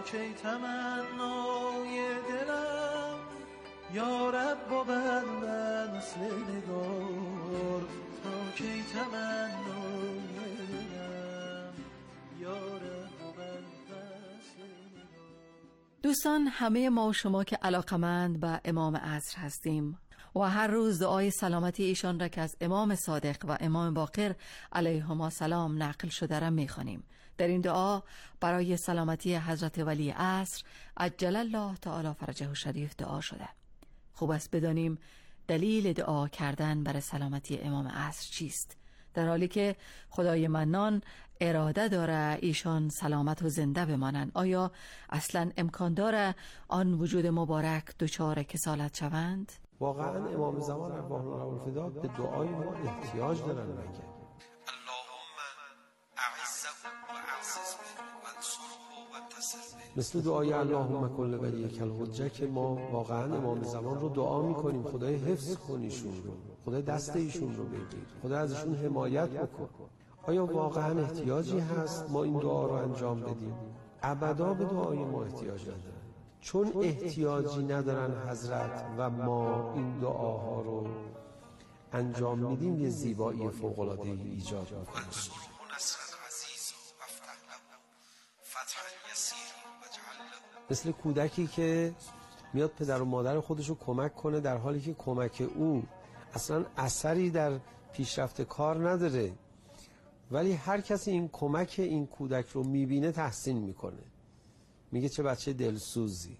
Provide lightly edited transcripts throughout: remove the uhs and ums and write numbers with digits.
کی تمنای دلم یا رب و بندن مثل نگار، تا کی تمنای دلم یا رب و بندن مثل نگار. دوستان، همه ما و شما که علاقمند به امام عصر هستیم و هر روز دعای سلامتی ایشان را که از امام صادق و امام باقر علیهما سلام نقل شده را می‌خوانیم. در این دعا برای سلامتی حضرت ولی عصر عجل الله تعالی فرجه شریف دعا شده. خوب است بدانیم دلیل دعا کردن برای سلامتی امام عصر چیست، در حالی که خدای منان اراده داره ایشان سلامت و زنده بمانند. آیا اصلا امکان داره آن وجود مبارک دچار کسالت شوند؟ واقعا امام زمان ارواح الله الفدا به دعای ما احتیاج دارن. مگه اللهم اعزه و اعزز به و انصره و انتصر به، مثل دعای اللهم کل ولیک الحجه که ما واقعا امام زمان رو دعا میکنیم خدای حفظ کن ایشون رو، خدای دست ایشون رو بگیر، خدای ازشون حمایت بکن. آیا واقعا احتیاجی هست ما این دعا رو انجام بدیم؟ ابدا به دعای ما احتیاج ندارن، چون احتیاجی ندارن حضرت و ما این دعاها رو انجام میدیم یه زیبایی فوق‌العاده ایجاد میکنیم. انصره نصرا عزیزا و افتح له فتحا یسیرا واجعل له. مثل کودکی که میاد پدر و مادر خودش رو کمک کنه در حالی که کمک او اصلا اثری در پیشرفت کار نداره، ولی هر کسی این کمک این کودک رو میبینه تحسین میکنه، میگه چه بچه دلسوزی.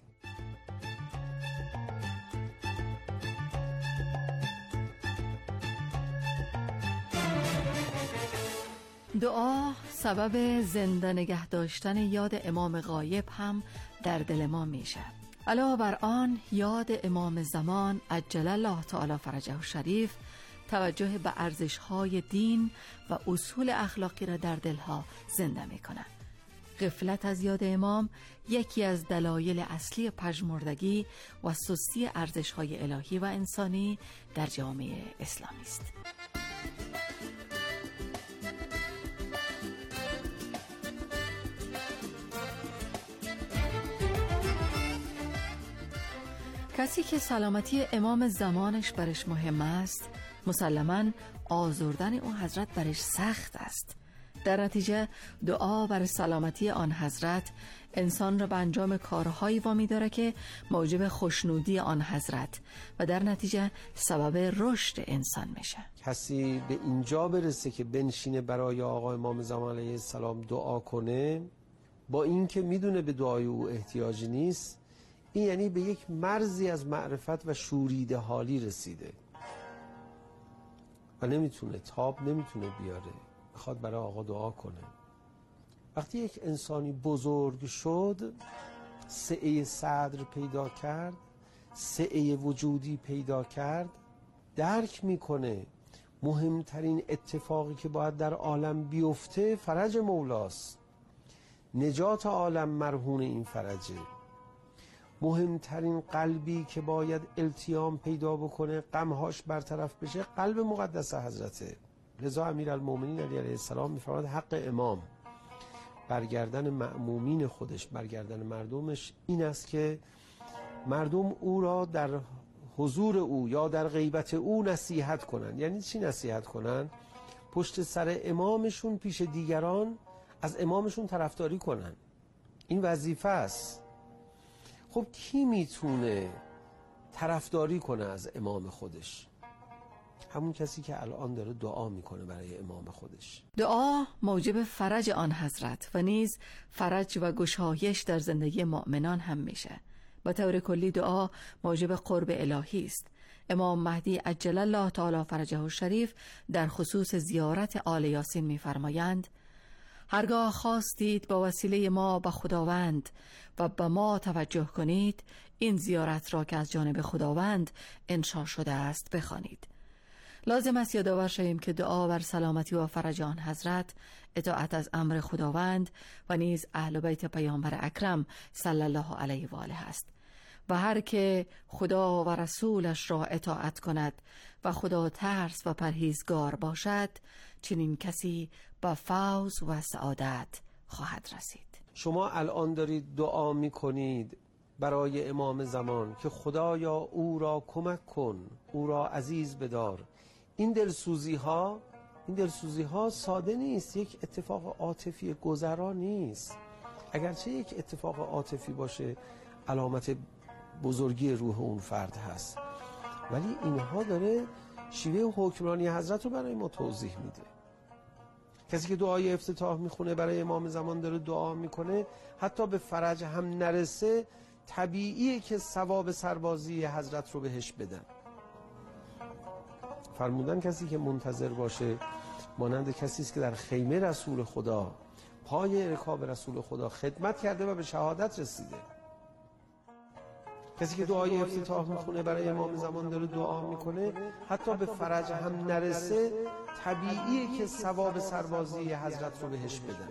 دعا سبب زنده نگه داشتن یاد امام غایب هم در دل ما میشه. علاوه بر آن یاد امام زمان عجل الله تعالی فرجه شریف توجه به ارزش‌های دین و اصول اخلاقی را در دلها زنده میکنه. غفلت از یاد امام یکی از دلایل اصلی پژمردگی و سستی ارزش‌های الهی و انسانی در جامعه اسلامی است. کسی که سلامتی امام زمانش برش مهم است، مسلماً آزردن اون حضرت برش سخت است. در نتیجه دعا بر سلامتی آن حضرت انسان را به انجام کارهایی وامی داره که موجب خوشنودی آن حضرت و در نتیجه سبب رشد انسان میشه. کسی به اینجا برسه که بنشینه برای آقا امام زمان علیه السلام دعا کنه، با اینکه میدونه به دعای او احتیاجی نیست، این یعنی به یک مرزی از معرفت و شوریده حالی رسیده و نمیتونه بیاره، میخواد برای آقا دعا کنه. وقتی یک انسانی بزرگ شد، سعه صدر پیدا کرد، سعه وجودی پیدا کرد، درک میکنه مهمترین اتفاقی که باید در عالم بیفته فرج مولاست. نجات عالم مرهون این فرجه. مهمترین قلبی که باید التیام پیدا بکنه، غمهاش برطرف بشه، قلب مقدس حضرته. لذا امیرالمومنین علیه السلام میفرماد حق امام برگردن مأمومین خودش، برگردن مردمش این است که مردم او را در حضور او یا در غیبت او نصیحت کنن. یعنی چی نصیحت کنن؟ پشت سر امامشون پیش دیگران از امامشون طرفداری کنن. این وظیفه است. خب کی میتونه طرفداری کنه از امام خودش؟ همون کسی که الان داره دعا میکنه برای امام خودش. دعا موجب فرج آن حضرت و نیز فرج و گشایش در زندگی مؤمنان هم میشه. به طور کلی دعا موجب قرب الهی است. امام مهدی عجل الله تعالی فرجه شریف در خصوص زیارت آل یاسین میفرمایند: هرگاه خواستید با وسیله ما به خداوند و به ما توجه کنید، این زیارت را که از جانب خداوند انشا شده است بخوانید. لازم است یادآور شویم که دعا بر سلامتی و فرج آن حضرت اطاعت از امر خداوند و نیز اهل بیت پیامبر اکرم صلی الله علیه و آله است و هر که خدا و رسولش را اطاعت کند و خدا ترس و پرهیزگار باشد، چنین کسی با فوز و سعادت خواهد رسید. شما الان دارید دعا میکنید برای امام زمان که خدایا او را کمک کن، او را عزیز بدار. این دلسوزی ها ساده نیست، یک اتفاق عاطفی گذرا نیست. اگرچه یک اتفاق عاطفی باشه علامت بزرگی روح اون فرد هست، ولی اینها داره شیوه حکمرانی حضرت رو برای ما توضیح میده. کسی که دعای افتتاح میخونه برای امام زمان داره دعا میکنه، حتی به فرج هم نرسه طبیعیه که ثواب سربازی حضرت رو بهش بدن. فرمودن کسی که منتظر باشه مانند کسی است که در خیمه رسول خدا پای رکاب رسول خدا خدمت کرده و به شهادت رسیده. کسی که دعای افتتاح میخونه برای امام زمان داره دعا میکنه، حتی به فرج هم نرسه طبیعیه که ثواب سربازی حضرت رو بهش بدن.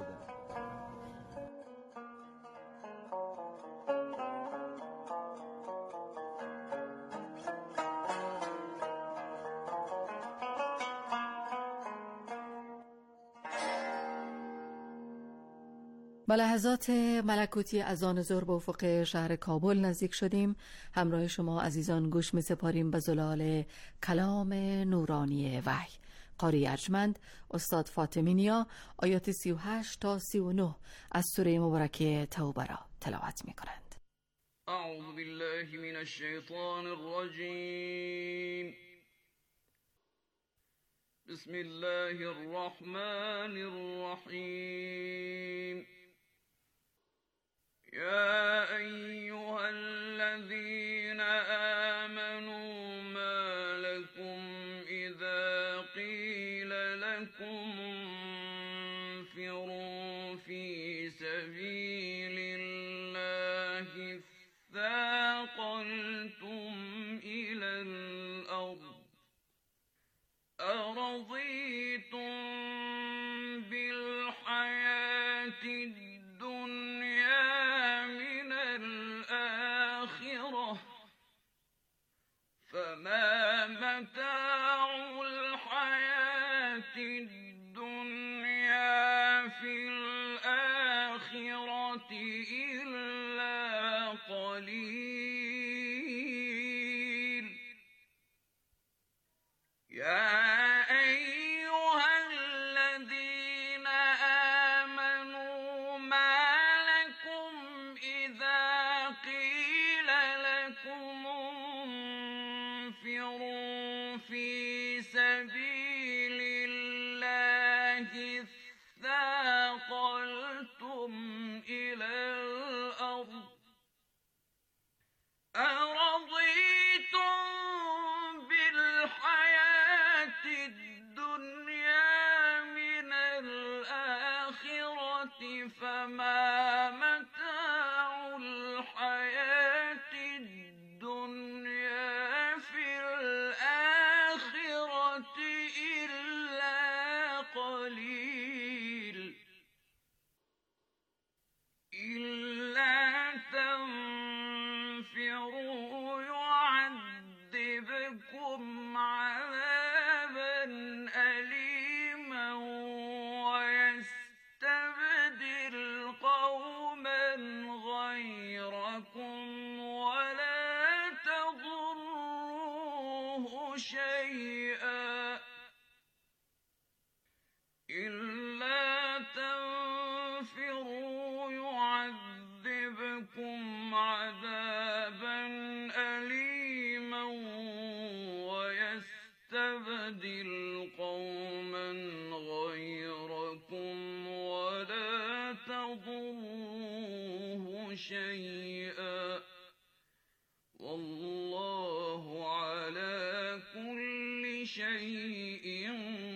با لحظات ملکوتی اذان ظهر به افق شهر کابل نزدیک شدیم. همراه شما عزیزان گوش می سپاریم به زلال کلام نورانی وحی. قاری ارجمند استاد فاطمی نیا آیات 38 تا 39 از سوره مبارکه توبه را تلاوت می کنند. اعوذ بالله من الشیطان الرجیم. بسم الله الرحمن الرحیم. يا أيها الذين آمنوا ما لكم إذا قيل لكم انفروا في سبيل الله اثاقلتم إلى الأرض أرضيتم بالحياة الدنيا من الآخرة فما متاع الحياة الدنيا في الآخرة إلا قليل. يا أيها الذين آمنوا ما لكم إذا قيل لكم انفروا في سبيل الله اثاقلتم إلى الأرض أرضيتم بالحياة الدنيا من الآخرة فما متاع الحياة الدنيا في الآخرة إلا قليل. إلا تنفروا يعذبكم عذابا أليما ويستبدل قوما غيركم ولا تضروه شيئا. إلا تنفروا يعذبكم عذابا أليما ويستبدل قوما غيركم ولا تضروه شيئا والله على كل شيء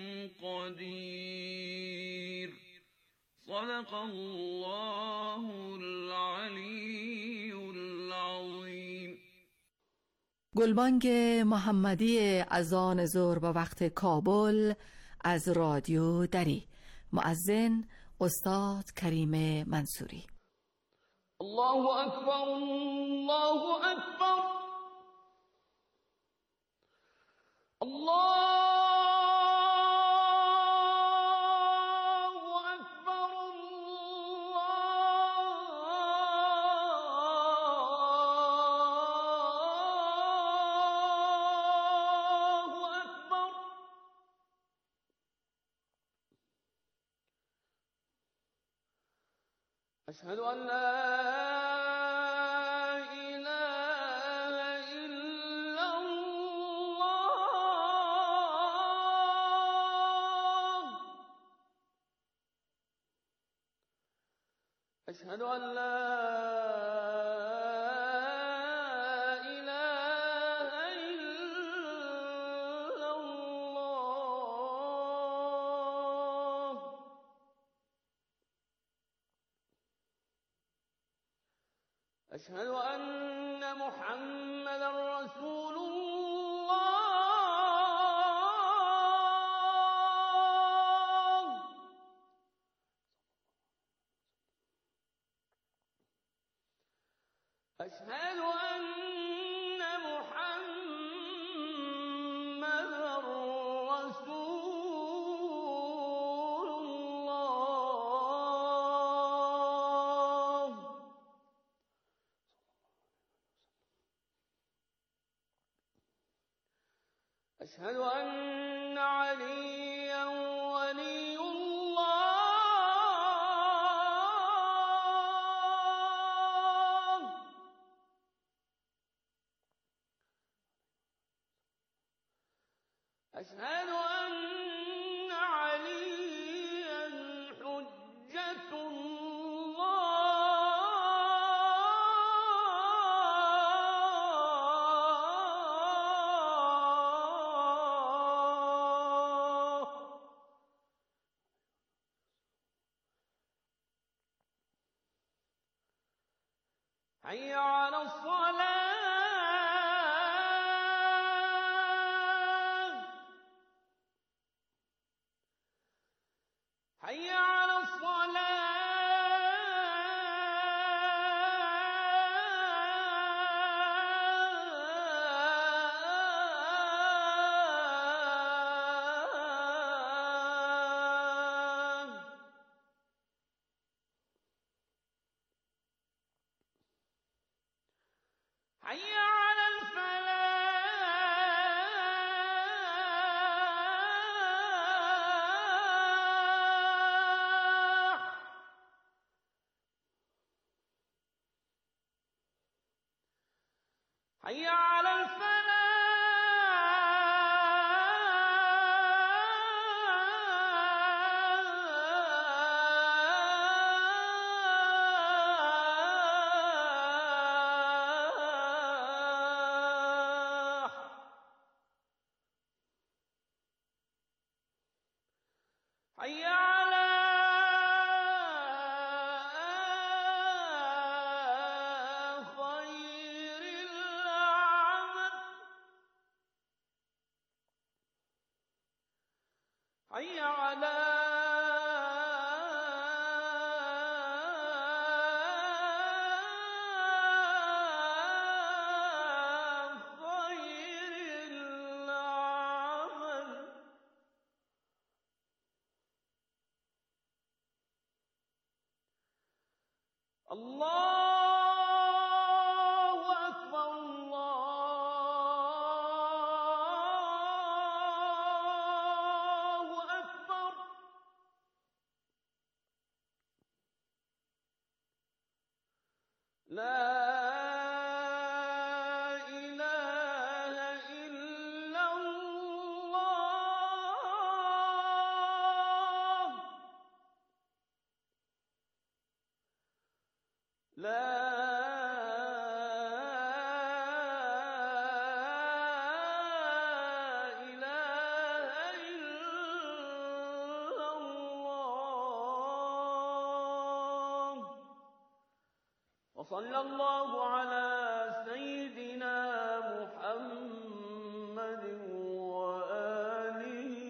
قدير. صدق الله العلی العظیم. گلبانگ محمدی اذان ظهر به وقت کابل از رادیو دری. مؤذن استاد کریم منصوری. الله اکبر الله اکبر الله اکبر الله أشهد أن لا إله إلا الله. أشهد أن لا إله إلا الله. أشهد أن محمدا رسول الله. أشهد أن محمدا رسول الله. أشهد أن عليا ولي الله. أشهد أن عليا حجة الله. حي على الصلاة. حي على الصلاة. حي على الفلاح. حي على الفلاح. حي على خير العمل. حي على خير العمل. الله أكبر. الله أكبر. لا إله إلا الله. لا إله إلا الله. وصلى الله على سيدنا محمد وآله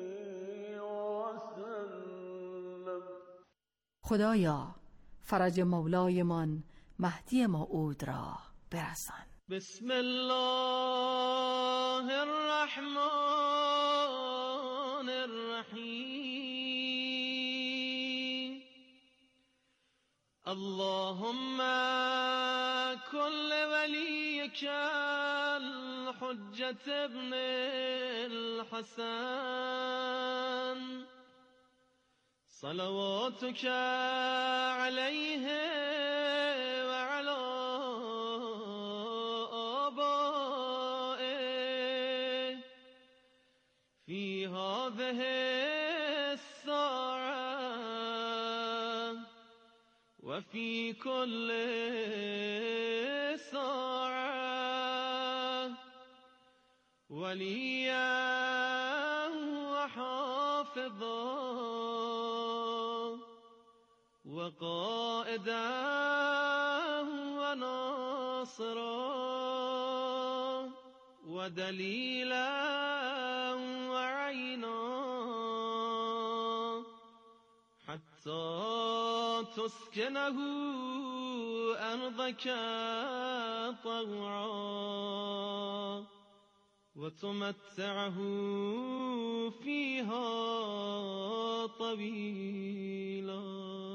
وسلم. خدایا فرج مولایمان مهدی موعود را برسان. بسم الله الرحمن الرحیم. اللهم كل وليك الحجة ابن الحسن صلواتك عليه هذه الساعة وفي كل ساعة وليا وحافظا وقائدا وناصرا ودليلا وعينا حتى تسكنه أرضك طوعا وتمتعه فيها طويلا.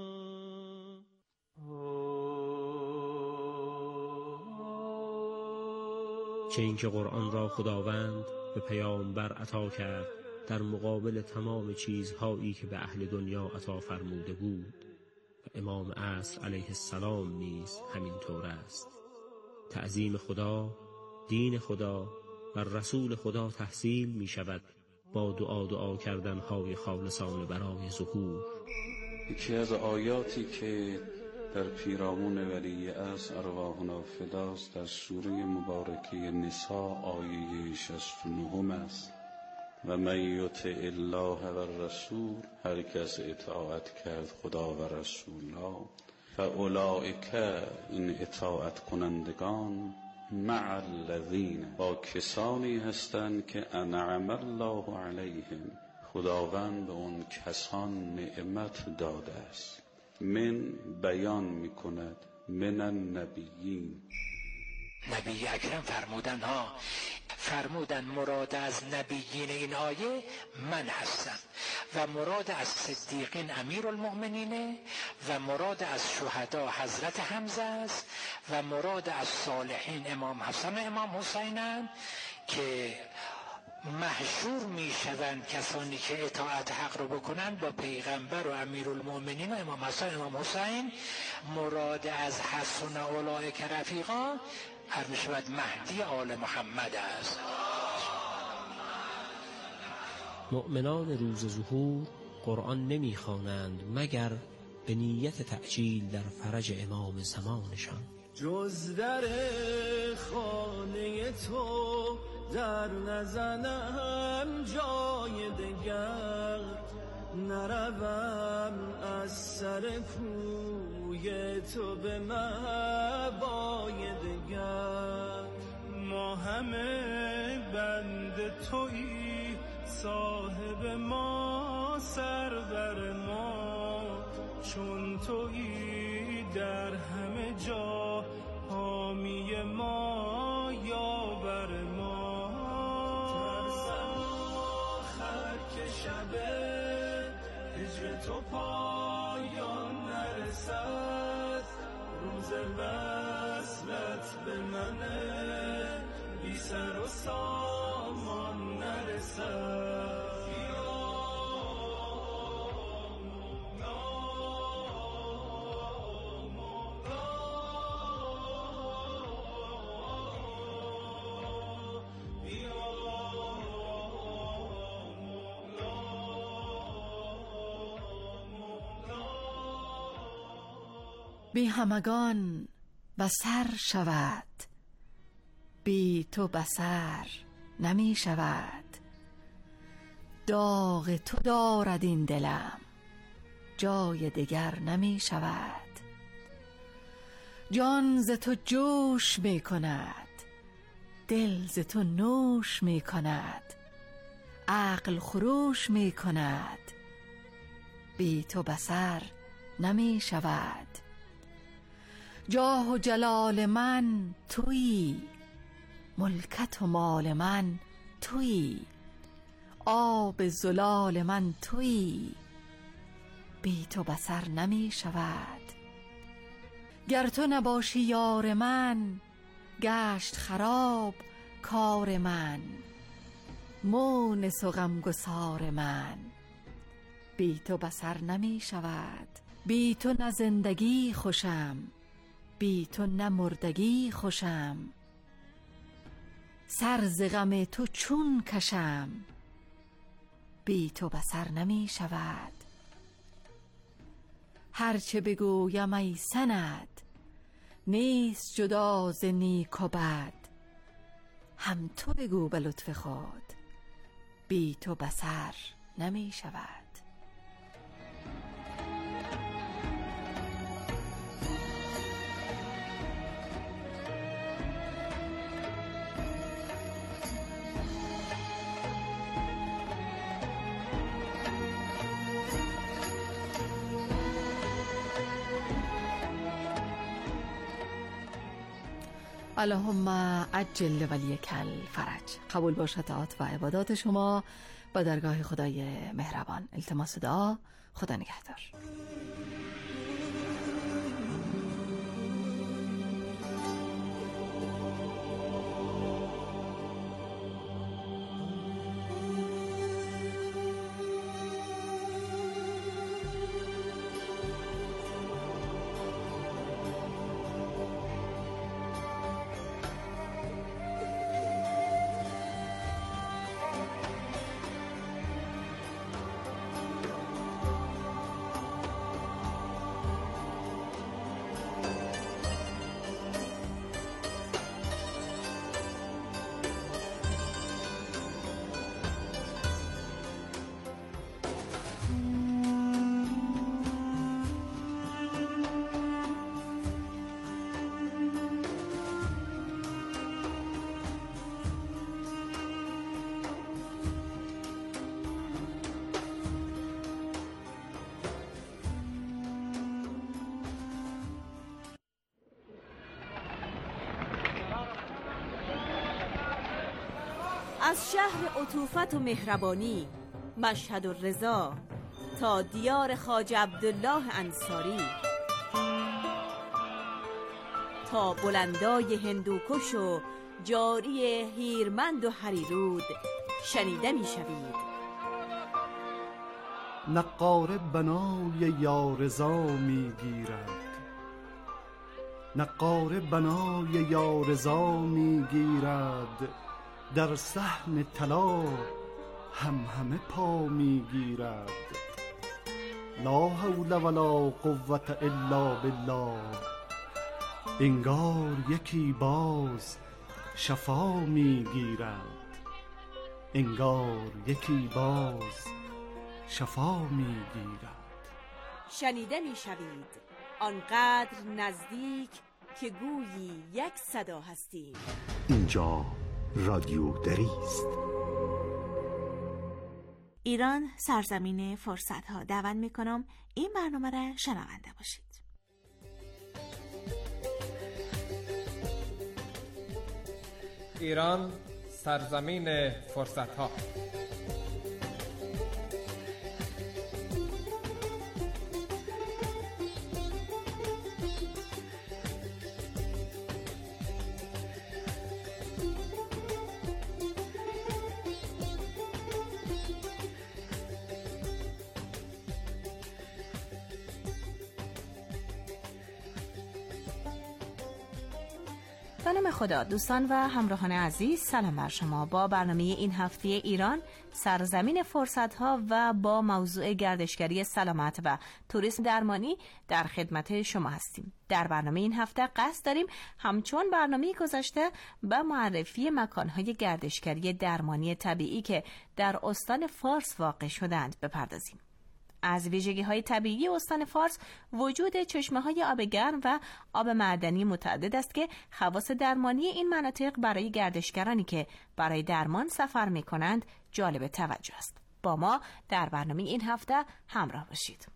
چه اینکه قرآن را خداوند به پیامبر عطا کرد در مقابل تمام چیزهایی که به اهل دنیا عطا فرموده بود و امام عصر علیه السلام نیز همینطور است. تعظیم خدا، دین خدا و رسول خدا تحصیل می شود با دعا کردنهای خالصانه برای ظهور. یکی از آیاتی که در پیرامون ولی عصر ارواحنا فداست در سوره مبارکه نساء آیه 69 است: و من یطع الله و الرسول، هر کس اطاعت کرد خدا و رسول را، فاولئک، این اطاعت کنندگان، مع الذین، با کسانی هستند که انعم الله علیهم، خداوند به اون کسان نعمت داده است. من بیان میکند من النبیین. نبی اکرم فرمودن مراد از نبیین این آیه من هستم و مراد از صدیقین امیرالمؤمنین و مراد از شهدا حضرت حمزه است و مراد از صالحین امام حسن و امام حسینن که محشور می شوند کسانی که اطاعت حق رو بکنن با پیغمبر و امیرالمؤمنین و امام حسن و امام حسین. مراد از حسن اولئک رفیقا هر می شود مهدی آل محمد است. مؤمنان روز ظهور قرآن نمی خوانند مگر به نیت تعجیل در فرج امام زمانشان. جز در خانه تو در نزنم جای دگر، نروم از سر کوی تو به مبای دگر. ما همه بند تویی، صاحب ما سرور ما، چون تویی در همه جا حامی ما یاور ما. ترسم آخر که شب هجر تو پایان نرسد، روز وصلت به من بی سر و سامان نرسد. بی همگان بصر شود، بی تو بصر نمی شود. داغ تو دارد این دلم، جای دگر نمی شود. جان ز تو جوش می کند، دل ز تو نوش می کند، عقل خروش می کند، بی تو بصر نمی شود. جاه و جلال من تویی، ملکت و مال من تویی، آب زلال من تویی، بی تو بصر نمی شود. گر تو نباشی یار من، گشت خراب کار من، مونس و غمگسار من، بی تو بصر نمی شود. بی تو نه زندگی خوشم، بی تو نه مردگی خوشم، سر ز غم تو چون کشم، بی تو بصر نمی شود. هرچه بگویم ای سند، نیست جدا ز نیک و بد. هم تو بگو به لطف خود، بی تو بصر نمی شود. اللهم عجل ولیک الفرج. قبول باشد طاعات و عبادات شما با درگاه خدای مهربان. التماس دعا. خدا نگهدار. از شهر عطوفت و مهربانی مشهد و رضا تا دیار خواجه عبدالله انصاری، تا بلندای هندوکش و جاری هیرمند و هریرود شنیده می شوید. نقاره بنای یارضا می گیرد، نقاره بنای یارضا می گیرد. در صحن طلا همه پا می گیرد. لا حول ولا قوة الا بالله. انگار یکی باز شفا می گیرد، انگار یکی باز شفا می گیرد. شنیده می شوید آنقدر نزدیک که گویی یک صدا هستیم. اینجا رادیو دری است. ایران سرزمین فرصت ها. دعوت میکنم این برنامه را شنونده باشید. ایران سرزمین فرصت ها. به نام خدا. دوستان و همراهان عزیز، سلام بر شما. با برنامه این هفته ایران سرزمین فرصت ها و با موضوع گردشگری سلامت و توریسم درمانی در خدمت شما هستیم. در برنامه این هفته قصد داریم همچون برنامه گذشته به معرفی مکانهای گردشگری درمانی طبیعی که در استان فارس واقع شدند بپردازیم. از ویژگی‌های طبیعی استان فارس وجود چشمه‌های آب گرم و آب معدنی متعدد است که خواص درمانی این مناطق برای گردشگرانی که برای درمان سفر می‌کنند جالب توجه است. با ما در برنامه این هفته همراه باشید.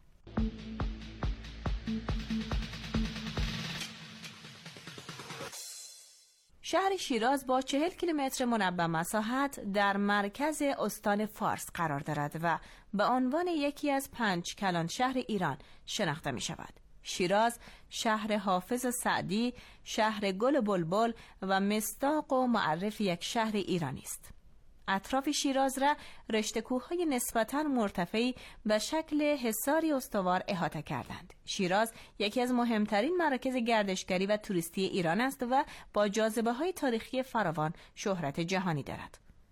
شهر شیراز با 40 کیلومتر مربع مساحت در مرکز استان فارس قرار دارد و به عنوان یکی از 5 کلان شهر ایران شناخته می شود. شیراز شهر حافظ سعدی، شهر گل و بلبل و مصداق و معرف یک شهر ایرانی است. اطراف شیراز را رشته کوه‌های نسبتاً مرتفعی به شکل حصاری استوار احاطه کردند. شیراز یکی از مهمترین مراکز گردشگری و توریستی ایران است و با جاذبه‌های تاریخی فراوان شهرت جهانی دارد.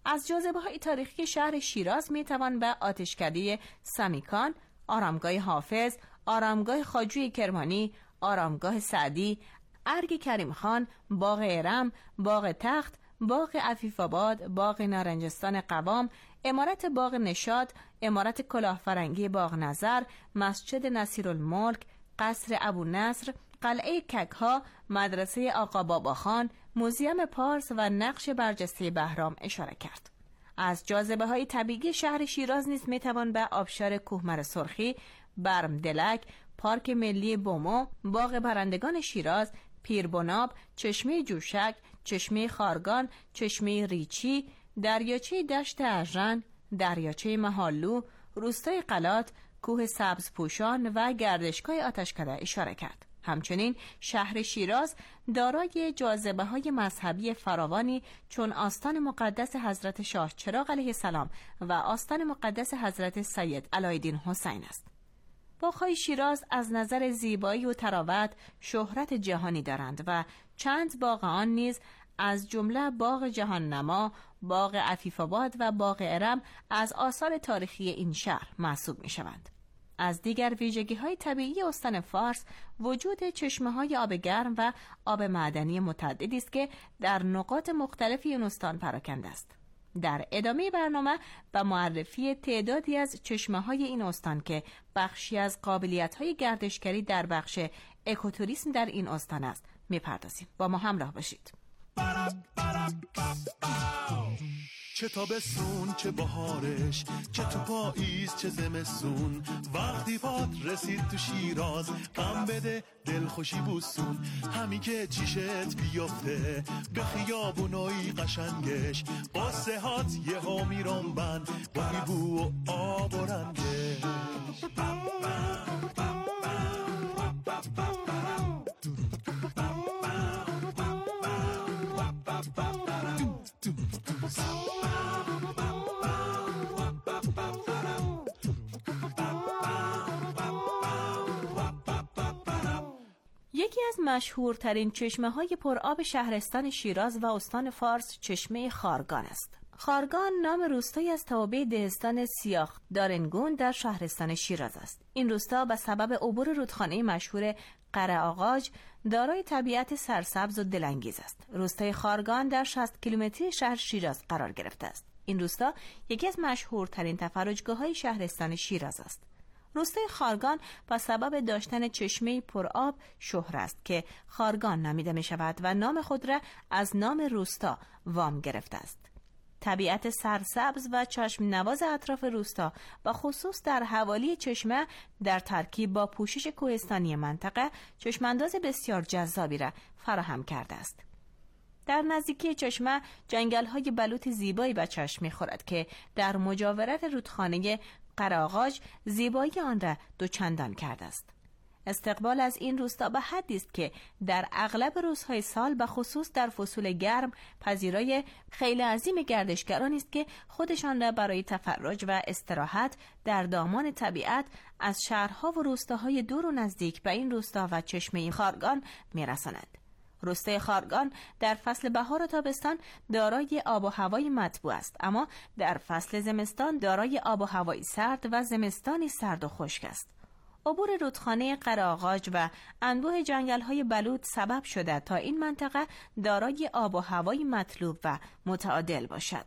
از جاذبه‌های تاریخی شهر شیراز میتوان به آتشکده سمیکان، آرامگاه حافظ، آرامگاه خواجوی کرمانی، آرامگاه سعدی، ارگ کریم خان، باغ ارم، باغ تخت، باغ عفیف‌آباد، باغ نارنجستان قوام، عمارت باغ نشاط، عمارت کلاهفرنگی باغ نظر، مسجد نصیرالملک، قصر ابو نصر، قلعه ککها، مدرسه آقا باباخان، موزیم پارس و نقش برجسته بهرام اشاره کرد. از جاذبه‌های طبیعی شهر شیراز نیز میتوان به آبشار کوهمر سرخی، برم دلک، پارک ملی بومو، باغ پرندگان شیراز، پیربناب، چشمه جوشک، چشمه خارگان، چشمه ریچی، دریاچه دشت ارژن، دریاچه محالو، روستای قلات، کوه سبز پوشان و گردشگاه آتشکده اشاره کرد. همچنین شهر شیراز دارای جاذبه‌های مذهبی فراوانی چون آستان مقدس حضرت شاه چراغ علیه السلام و آستان مقدس حضرت سید علاءالدین حسین است. باغ‌های شیراز از نظر زیبایی و تراوت شهرت جهانی دارند و چند باغ آن نیز از جمله باغ جهان نما، باغ عفیف‌آباد و باغ ارم از آثار تاریخی این شهر محسوب می‌شوند. از دیگر ویژگی‌های طبیعی استان فارس وجود چشمه‌های آب گرم و آب معدنی متعددی است که در نقاط مختلفی این استان پراکنده است. در ادامه برنامه به معرفی تعدادی از چشمه‌های این استان که بخشی از قابلیت‌های گردشگری در بخش اکوتوریسم در این استان است می‌پردازیم. با ما همراه باشید. چه تابستون چه بهارش، چه تو پاییز چه زمستون، وقتی پات رسید تو شیراز غم بده دل خوشی بوسون، همین که چیشت بیفته به خیابونای قشنگش، با سهات یه ها میرم بند با بو و آب و رنگش. یکی از مشهورترین چشمه‌های پرآب شهرستان شیراز و استان فارس چشمه خارگان است. خارگان نام روستایی از توابع دهستان سیاه دارنگون در شهرستان شیراز است. این روستا به سبب عبور رودخانه مشهور قره آغاج دارای طبیعت سرسبز و دلانگیز است. روستای خارگان در 60 کیلومتری شهر شیراز قرار گرفته است. این روستا یکی از مشهورترین تفرجگاه‌های شهرستان شیراز است. روستای خارگان با سبب داشتن چشمه پرآب شهر است که خارگان نامیده می شود و نام خود را از نام روستا وام گرفته است. طبیعت سرسبز و چشم نواز اطراف روستا و خصوص در حوالی چشمه در ترکیب با پوشش کوهستانی منطقه چشمانداز بسیار جذابی را فراهم کرده است. در نزدیکی چشمه جنگل‌های بلوط زیبایی به چشم می‌خورد که در مجاورت رودخانه قراغاج زیبایی آن را دوچندان کرده است. استقبال از این روستا به حدی است که در اغلب روزهای سال به خصوص در فصول گرم پذیرای خیلی عظیم گردشگرانی است که خودشان را برای تفرج و استراحت در دامان طبیعت از شهرها و روستاهای دور و نزدیک به این روستا و چشمه خارگان می‌رسانند. روستای خارگان در فصل بهار و تابستان دارای آب و هوای مطبوع است، اما در فصل زمستان دارای آب و هوای سرد و زمستانی سرد و خشک است. عبور رودخانه قراغاج و انبوه جنگل‌های بلوط سبب شده تا این منطقه دارای آب و هوای مطلوب و متعادل باشد.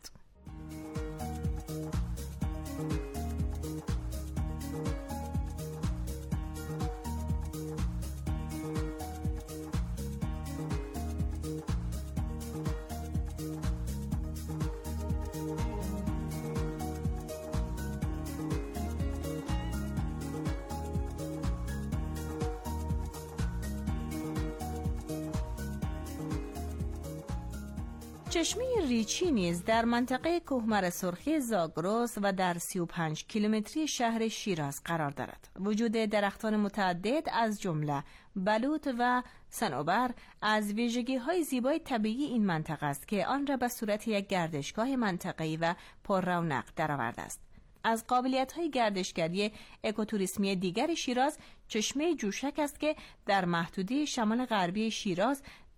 چشمه ریچی نیز در منطقه کوهمر سرخی زاگرس و در 35 کیلومتری شهر شیراز قرار دارد. وجود درختان متعدد از جمله بلوط و صنوبر از ویژگی‌های زیبای طبیعی این منطقه است که آن را به صورت یک گردشگاه منطقه‌ای و پر رونق درآورده است. از قابلیت‌های گردشگری اکوتوریسمی دیگر شیراز چشمه جوشک است که در محدوده شمال غربی شیراز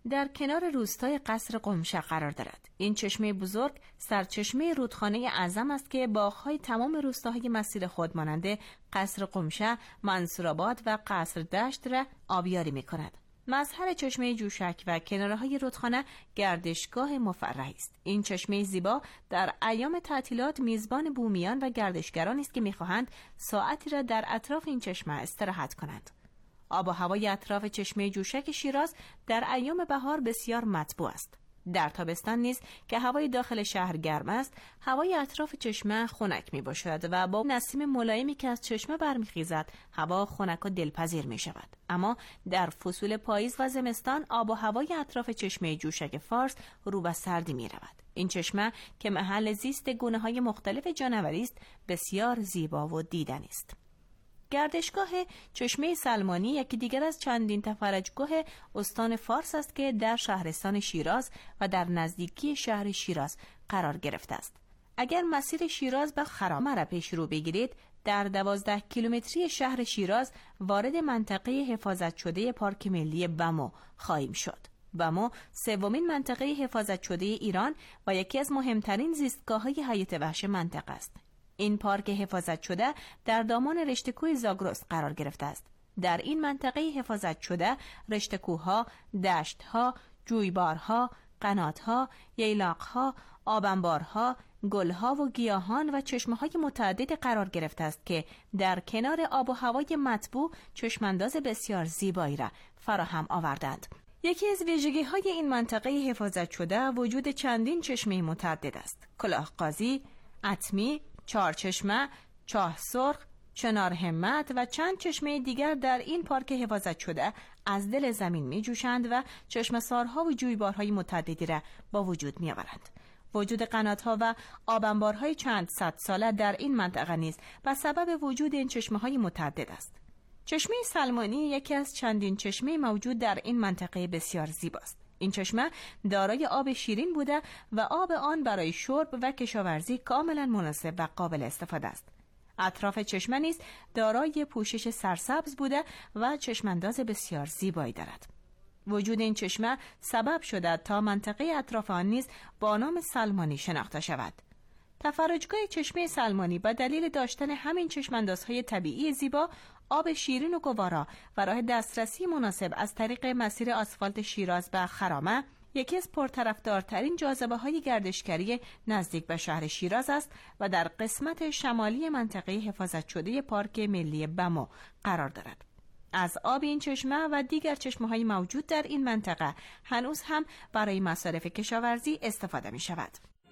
در کنار روستای قصر قمشه قرار دارد. این چشمه بزرگ سرچشمه رودخانه اعظم است که باغ‌های تمام روستاهای مسیر خود مانند قصر قمشه، منصورآباد و قصر دشت را آبیاری می‌کند. مظهر چشمه جوشک و کناره‌های رودخانه گردشگاه مفرحی است. این چشمه زیبا در ایام تعطیلات میزبان بومیان و گردشگران است که می‌خواهند ساعتی را در اطراف این چشمه استراحت کنند. آب و هوای اطراف چشمه جوشک شیراز در ایام بهار بسیار مطبوع است. در تابستان نیز که هوای داخل شهر گرم است، هوای اطراف چشمه خنک می باشد و با نسیم ملایمی که از چشمه برمیخیزد، هوا خنک و دلپذیر می شود. اما در فصول پاییز و زمستان آب و هوای اطراف چشمه جوشک فارس رو به سردی می رود. این چشمه که محل زیست گونه‌های مختلف جانوری است، بسیار زیبا و دیدنی است. گردشگاه چشمه سلمانی یکی دیگر از چندین تفرجگاه استان فارس است که در شهرستان شیراز و در نزدیکی شهر شیراز قرار گرفته است. اگر مسیر شیراز به خرامه را پیش رو بگیرید، در 12 کیلومتری شهر شیراز وارد منطقه حفاظت شده پارک ملی بمو خواهیم شد. بمو سومین منطقه حفاظت شده ایران و یکی از مهمترین زیستگاه‌های حیات وحش منطقه است. این پارک حفاظت شده در دامان رشته کوه زاگرس قرار گرفته است. در این منطقه حفاظت شده رشته کوه‌ها، دشت‌ها، جویبارها، قنات‌ها، ییلاق‌ها، آبنبارها، گل‌ها و گیاهان و چشمه‌های متعدد قرار گرفته است که در کنار آب و هوای مطبوع چشمانداز بسیار زیبایی را فراهم آوردند. یکی از ویژگی‌های این منطقه حفاظت شده وجود چندین چشمه متعدد است. کلاهقاضی، اتمی، چهارچشمه، چاه سرخ، چنار همت و چند چشمه دیگر در این پارک حفاظت شده از دل زمین می جوشند و چشمه‌سارها و جویبارهای متعددی را با وجود می آورند. وجود قنات‌ها و آبنبارهای چند صد ساله در این منطقه نیز به سبب وجود این چشمه‌های متعدد است. چشمه سلمانی یکی از چندین چشمه موجود در این منطقه بسیار زیباست. این چشمه دارای آب شیرین بوده و آب آن برای شرب و کشاورزی کاملا مناسب و قابل استفاده است. اطراف چشمه نیز دارای پوشش سرسبز بوده و چشمانداز بسیار زیبایی دارد. وجود این چشمه سبب شده تا منطقه اطراف آن نیز با نام سلمانی شناخته شود. تفرجگاه چشمه سلمانی به دلیل داشتن همین چشماندازهای طبیعی زیبا، آب شیرین و گوارا و راه دسترسی مناسب از طریق مسیر آسفالت شیراز به خرامه، یکی از پرطرفدارترین جاذبه‌های گردشگری نزدیک به شهر شیراز است و در قسمت شمالی منطقه حفاظت شده پارک ملی بمو قرار دارد. از آب این چشمه و دیگر چشمه‌های موجود در این منطقه هنوز هم برای مصارف کشاورزی استفاده می‌شود.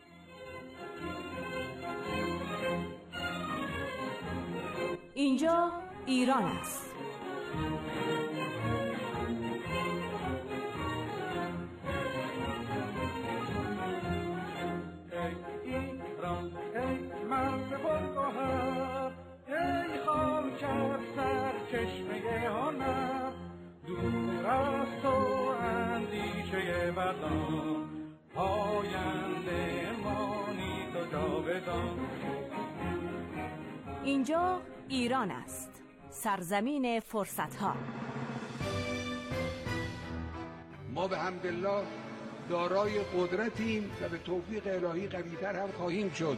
اینجا ایران است. ای مرد بلگوهر، ای خاکر سر چشمه هنر، دور از تو اندیشه بدان، پاینده مانی تو جاودان. اینجا ایران است، سرزمین فرصت‌ها. ما به حمدالله دارای قدرتیم و به توفیق الهی قوی‌تر هم خواهیم شد.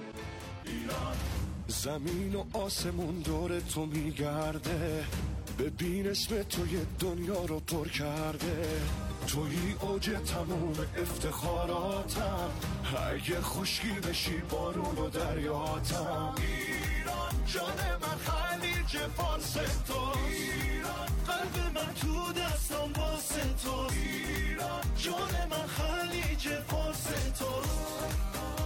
زمین و آسمون دور تو میگرده، ببین اسم توی دنیا رو پر کرده، توی اوج تموم افتخاراتم، اگه خشکی بشی بارون و دریاتم. ایران جان من خلیج فارس توست، قلب من تو دستم واسه توست. ایران جان من خلیج فارس توست.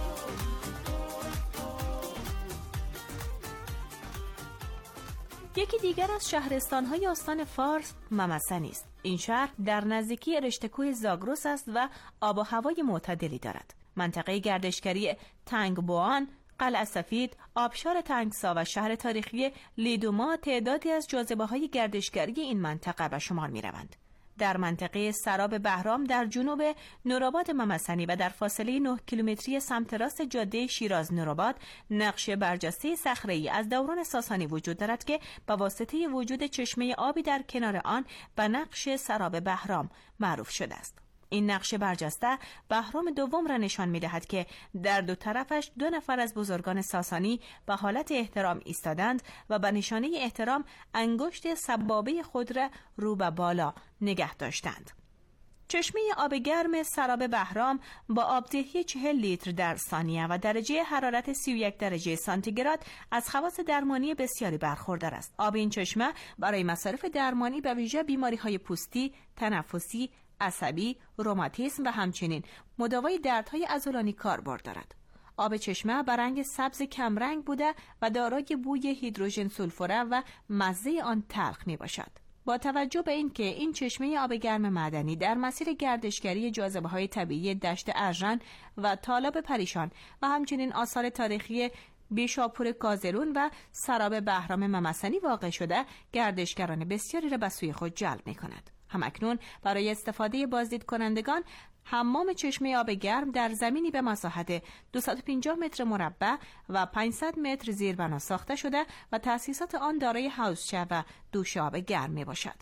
یکی دیگر از شهرستان‌های استان فارس ممسنی است. این شهر در نزدیکی رشته کوه زاگرس است و آب و هوای معتدلی دارد. منطقه گردشگری تنگبوان، قلعه سفید، آبشار تنگسا و شهر تاریخی لیدوما تعدادی از جاذبه‌های گردشگری این منطقه به شمار می‌روند. در منطقه سراب بهرام در جنوب نورآباد ممسنی و در فاصله 9 کیلومتری سمت راست جاده شیراز نورآباد نقش برجسته صخره‌ای از دوران ساسانی وجود دارد که به واسطه وجود چشمه آبی در کنار آن به نقش سراب بهرام معروف شده است. این نقشه برجسته بهرام دوم را نشان می‌دهد که در دو طرفش 2 نفر از بزرگان ساسانی به حالت احترام ایستادند و به نشانه احترام انگشت سبابه خود را رو به بالا نگه داشتند. چشمه آب گرم سراب بهرام با آبدهی 40 لیتر در ثانیه و درجه حرارت 31 درجه سانتیگراد از خواص درمانی بسیاری برخوردار است. آب این چشمه برای مصارف درمانی به ویژه بیماری‌های پوستی، تنفسی، عصبی، روماتیسم و همچنین مداوای دردهای عضلانی کاربرد دارد. آب چشمه به رنگ سبز کمرنگ بوده و دارای بوی هیدروژن سولفوره و مزه آن تلخ می باشد. با توجه به این که این چشمه آب گرم معدنی در مسیر گردشگری جاذبه‌های طبیعی دشت ارژن و تالاب پریشان و همچنین آثار تاریخی بیشاپور کازرون و سراب بهرام ممسنی واقع شده، گردشگران بسیاری را به سوی خود جلب می کند. همکنون برای استفاده بازدید کنندگان حمام چشمه آب گرم در زمینی به مساحت 250 متر مربع و 500 متر زیربنا ساخته شده و تأسیسات آن دارای حوضچه و دوش آب گرم می باشد.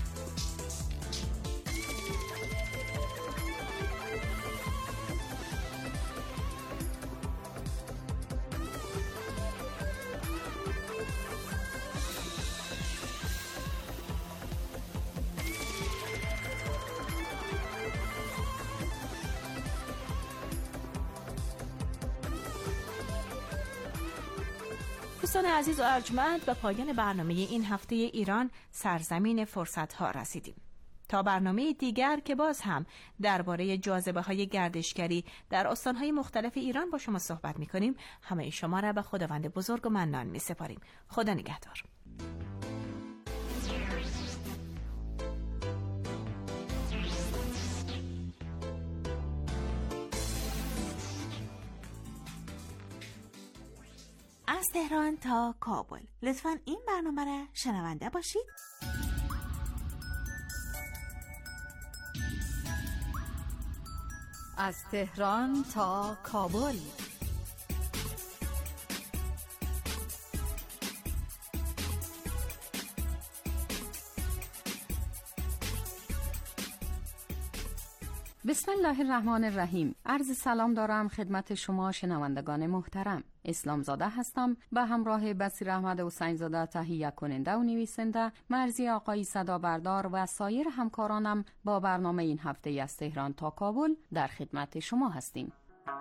دوستان عزیز و ارجمند، به پایان برنامه این هفته ایران سرزمین فرصت‌ها رسیدیم. تا برنامه دیگر که باز هم درباره جاذبه‌های گردشگری در استان‌های مختلف ایران با شما صحبت می‌کنیم، همه شما را به خداوند بزرگ و منان می‌سپاریم. خدا نگهدار. از تهران تا کابل، لطفاً این برنامه را شنونده باشید. از تهران تا کابل. بسم الله الرحمن الرحیم. عرض سلام دارم خدمت شما شنوندگان محترم. اسلام زاده هستم، به همراه بصیر احمد حسین زاده تهیه کننده و نویسنده، مرزی آقایی صدا بردار و سایر همکارانم با برنامه این هفته از تهران تا کابل در خدمت شما هستیم.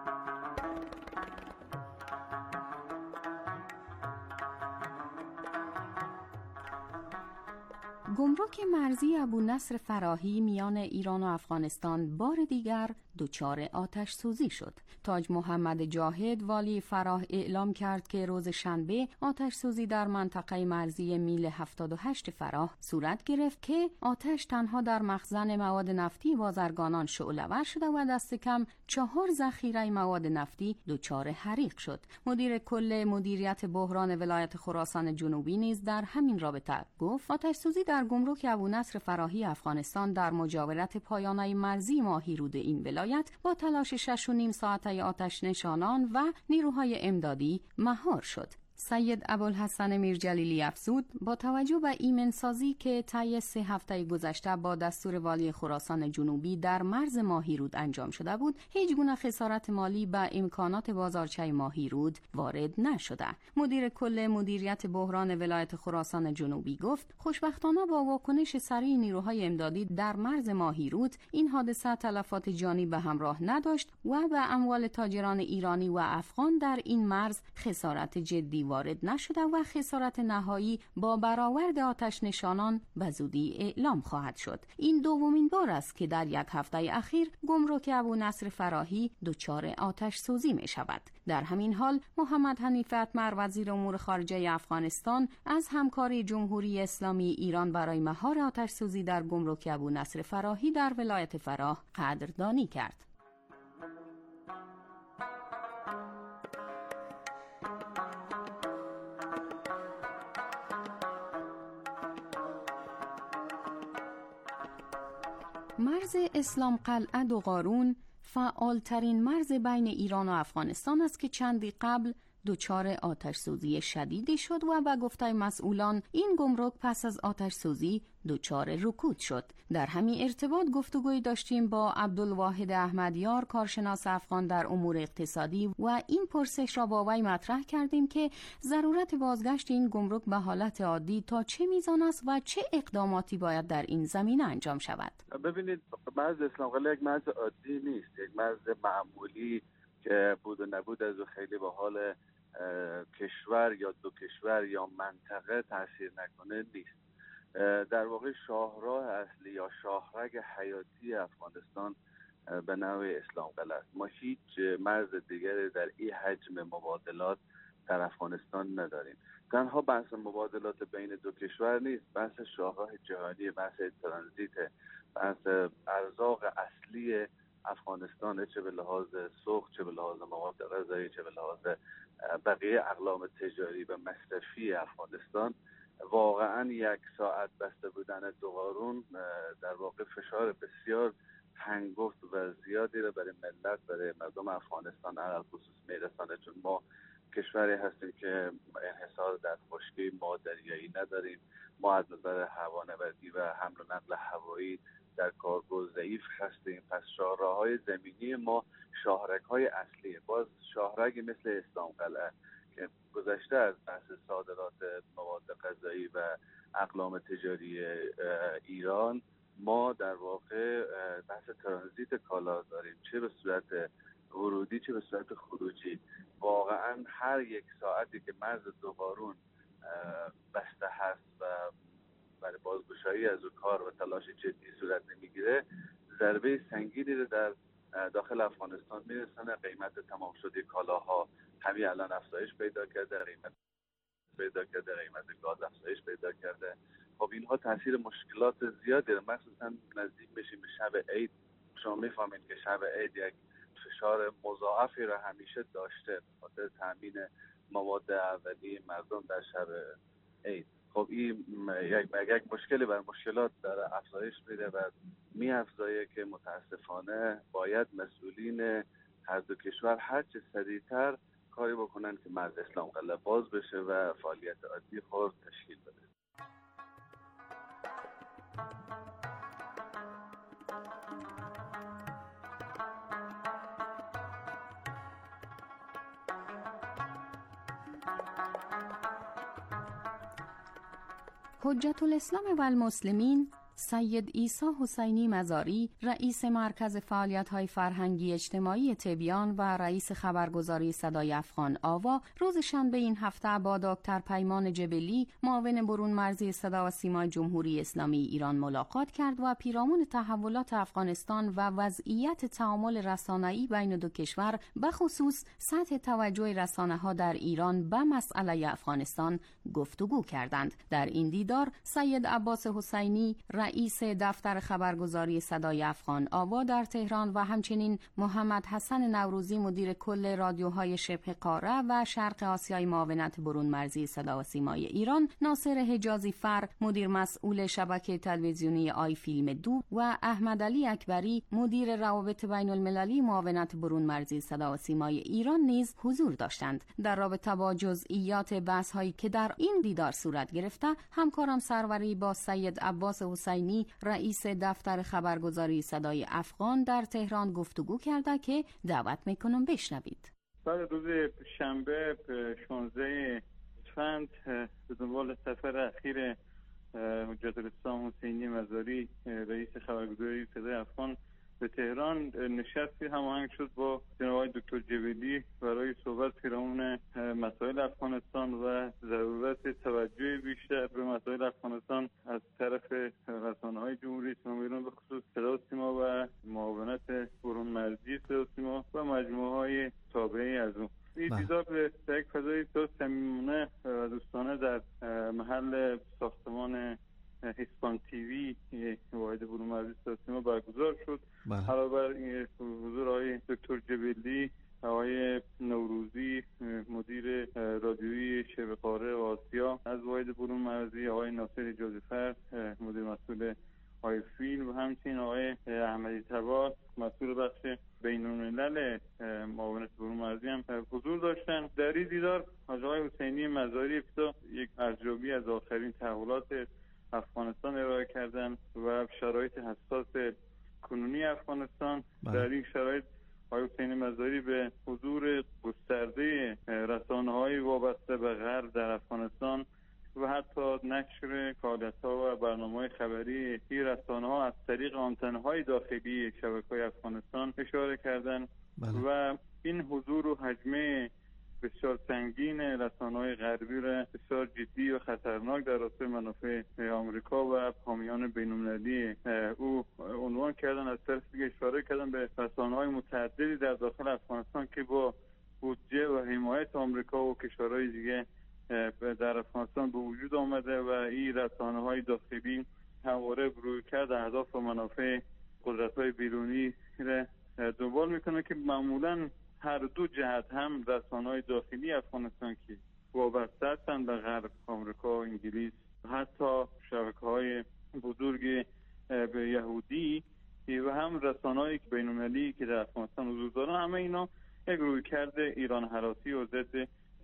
گمرک مرزی ابونصر فراهی میان ایران و افغانستان بار دیگر دچار آتش سوزی شد. تاج محمد جاهد والی فراه اعلام کرد که روز شنبه آتش سوزی در منطقه مرزی میل 78 فراه صورت گرفت که آتش تنها در مخزن مواد نفتی بازرگانان شعله‌ور شده و دست کم 4 ذخیره مواد نفتی دچار حریق شد. مدیر کل مدیریت بحران ولایت خراسان جنوبی نیز در همین رابطه گفت آتش سوزی در گمرک ابونصر فراهی افغانستان در مجاورت پایانه مرزی ماهیرود این ولایت با تلاش 6.5 ساعته آتش نشانان و نیروهای امدادی مهار شد. سید ابوالحسن میرجلیلی افزود با توجه به ایمنسازی که طی 3 هفته گذشته با دستور والی خراسان جنوبی در مرز ماهیرود انجام شده بود، هیچ گونه خسارت مالی به امکانات بازارچه ماهیرود وارد نشده. مدیر کل مدیریت بحران ولایت خراسان جنوبی گفت خوشبختانه با واکنش سریع نیروهای امدادی در مرز ماهیرود این حادثه تلفات جانی به همراه نداشت و به اموال تاجران ایرانی و افغان در این مرز خسارت جدی وارد نشده و خسارت نهایی با برآورد آتش نشانان به زودی اعلام خواهد شد. این دومین بار است که در 1 هفته اخیر گمرک ابونصر فراهی دچار آتش سوزی می شود. در همین حال محمد حنیف اتمر وزیر امور خارجه افغانستان از همکاری جمهوری اسلامی ایران برای مهار آتش سوزی در گمرک ابونصر فراهی در ولایت فراه قدردانی کرد. مرز اسلام قلعه و قارون فعالترین مرز بین ایران و افغانستان است که چندی قبل دچار آتش سوزی شدیدی شد و به گفته مسئولان این گمرک پس از آتش سوزی دچار رکود شد. در همین ارتباط گفتگوی داشتیم با عبدالواحد احمدیار، کارشناس افغان در امور اقتصادی، و این پرسش را با وی مطرح کردیم که ضرورت بازگشت این گمرک به حالت عادی تا چه میزان است و چه اقداماتی باید در این زمینه انجام شود. ببینید، مرز اسلام قلعه یک مرز عادی نیست، یک مرز معمولی که بود و نبود از خیلی به حال کشور یا دو کشور یا منطقه تاثیر نکنه نیست. در واقع شاهراه اصلی یا شاهرگ حیاتی افغانستان به نوع اسلام قلعه است. ما هیچ مرز دیگری در این حجم مبادلات در افغانستان نداریم. تنها بحث مبادلات بین دو کشور نیست، بحث شاهراه جهانی، بحث ترانزیت، بحث ارزاق اصلی افغانستان، چه به لحاظ سوخت، چه به لحاظ مواد غذایی، چه به لحاظ بقیه اقلام تجاری و مصرفی افغانستان. واقعا یک ساعت بسته بودن دو قارون در واقع فشار بسیار هنگفت و زیادی رو برای ملت، برای مردم افغانستان علل خصوص میرسانه، چون ما کشوری هستیم که انحصار در خشکی ما دریایی نداریم. ما از نظر هوانوردی و حمل و نقل هوایی در کارگو ضعیف هستیم. پس شاهراه‌های زمینی ما شاهرگ‌های اصلیه. باز شاهرگی مثل اسلام قلعه که گذشته از بحث صادرات مواد غذایی و اقلام تجاری ایران، ما در واقع بحث ترانزیت کالا داریم، چه به صورت ورودی چه به صورت خروجی. واقعا هر یک ساعتی که مرز دو قارون بسته هست و برای بازگشایی از اون کار و تلاش جدی صورت نمیگیره، ضربه سنگینی رو در داخل افغانستان میرسونه. قیمت تمام شده کالاها همین الان افزایش پیدا کرده، قیمت گاز افزایش پیدا کرده. خب اینها تاثیر مشکلات زیادی داره، مخصوصا نزدیک میشیم به شب عید. شما میفهمید که شب عید یک فشار مضاعفی را همیشه داشته به خاطر تامین مواد اولیه مردم در شب عید. خب این یک مشکلی بر مشکلات داره افزایش میده و میافزایه که متاسفانه باید مسئولین هر دو کشور هر چه سریعتر کاری بکنن که مرز اسلام قلعه باز بشه و فعالیت عادی خود تشکیل بده. حجت الاسلام و المسلمین سید عیسی حسینی مزاری، رئیس مرکز فعالیت‌های فرهنگی اجتماعی تبیان و رئیس خبرگزاری صدای افغان آوا، روز شنبه این هفته با دکتر پیمان جبلی، معاون برون مرزی صدا و سیمای جمهوری اسلامی ایران ملاقات کرد و پیرامون تحولات افغانستان و وضعیت تعامل رسانه‌ای بین دو کشور، به خصوص سطح توجه رسانه‌ها در ایران به مسئله افغانستان گفتگو کردند. در این دیدار سید عباس حسینی، رئیس دفتر خبرگزاری صدای افغان آوا در تهران و همچنین محمد حسن نوروزی، مدیر کل رادیوهای شبه قاره و شرق آسیای معاونت برون مرزی صدا و سیمای ایران، ناصر حجازی فر، مدیر مسئول شبکه تلویزیونی آی فیلم 2 و احمد علی اکبری، مدیر روابط بین المللی معاونت برون مرزی صدا و سیمای ایران نیز حضور داشتند. در رابطه با جزئیات بحث هایی که در این دیدار صورت گرفته، همکارم سروری با سید عباس حسینی، رئیس دفتر خبرگزاری صدای افغان در تهران گفتگو کرده که دعوت میکنم بشنوید. بعد روز شنبه 16 اسفند به دنبال سفر اخیر حجت الاسلام حسینی مزاری، رئیس خبرگزاری صدای افغان به تهران، نشستی هماهنگ شد با جناب آقای دکتر جبلی برای صحبت پیرامون مسائل افغانستان و ضرورت توجه بیشتر به مسائل افغانستان از طرف رسانه‌های جمهوری اسلامی ایران، به خصوص صدا و سیما و معاونت برون مرزی صدا و سیما و مجموعه‌های تابعه از اون. این دیدار به یک فضای صمیمانه و دوستانه در محل ساختمان هیسپان تیوی واحد برون مرزی صدا و سیما برگزار شد. علاوه بر حضور آقای دکتر جبلی، آقای نوروزی، مدیر رادیویی شبه قاره و آسیا از واحد برون مرزی، آقای ناصر حجازی فر، مدیر مسئول آی فیلم و همچنین آقای احمدی تبار مسئول بخش بین‌الملل معاونت برون مرزی هم حضور داشتن. در این دیدار حاج آقای حسینی مزاری ابتدا یک ارزیابی از آخرین تحولات افغانستان ارائه کردن و شرایط حساس کنونی افغانستان. در این شرایط آقای حسینی مزاری به حضور گسترده رسانه‌های وابسته به غرب در افغانستان و حتی نشر فعالیت‌ها و برنامه‌های خبری این رسانه‌ها از طریق آنتن‌های داخلی شبکه‌های افغانستان اشاره کردند و این حضور و حجمه بسیار سنگین رسانه‌های غربی را بسیار جدی و خطرناک در راستای منافع آمریکا و حامیان بین‌المللی او عنوان کردن. از طرف دیگه اشاره کردن به رسانه‌های متعددی در داخل افغانستان که با بودجه و حمایت آمریکا و کشورهای دیگه در افغانستان به وجود آمده و این رسانه‌های داخلی همواره رویکرد اهداف و منافع قدرت‌های بیرونی را دنبال میکنه که معمولاً هر دو جهت هم رسانه‌های داخلی افغانستان که وابسته هستند به غرب، آمریکا، انگلیس، حتی شبکه‌های بزرگ به یهودی و هم رسانه‌های بین‌المللی که در افغانستان حضور دارن، همه اینا یک رویکرد ایران هراسی و ضد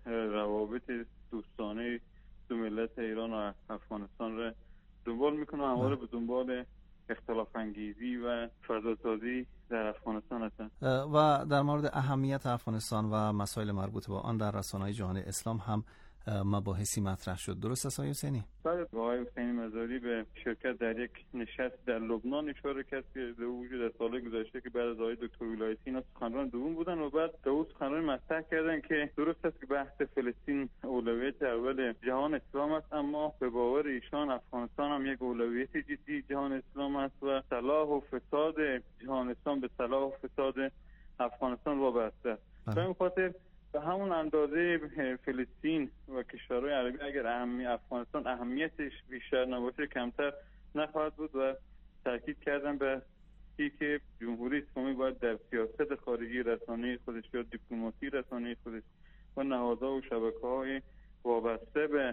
روابط دوستانه دو ملت ایران و افغانستان را دنبال میکنه. همواره به دنبال اختلاف انگیزی و فضاسازی در افغانستان هستند. و در مورد اهمیت افغانستان و مسائل مربوط با آن در رسانه‌های جهان اسلام هم مباحثی مطرح شد. درست است آقای حسینی؟ بله، آقای حسینی مزاری به شرکت در یک نشست در لبنان اشاره کرد که در وجود در سال گذشته که بعد از آقای دکتر ولایتی اینا سخنران دوم بودن و بعد در اون سخنرانی مطرح کردن که درست است که بحث فلسطین اولویت اول جهان اسلام است، اما به باور ایشان افغانستان هم یک اولویت جدی جهان اسلام است و صلاح و فساد جهان اسلام به صلاح و فساد افغانستان وابسته است. به این خاطر به همون اندازه فلسطین و کشورهای عربی اگر افغانستان اهمیتش بیشتر نباشه کمتر نخواهد بود و تاکید کردن به اینکه جمهوری اسلامی باید در سیاست خارجی رسانه‌ای خودش یا دیپلماسی رسانه‌ای خودش و نهادها و شبکه‌های وابسته به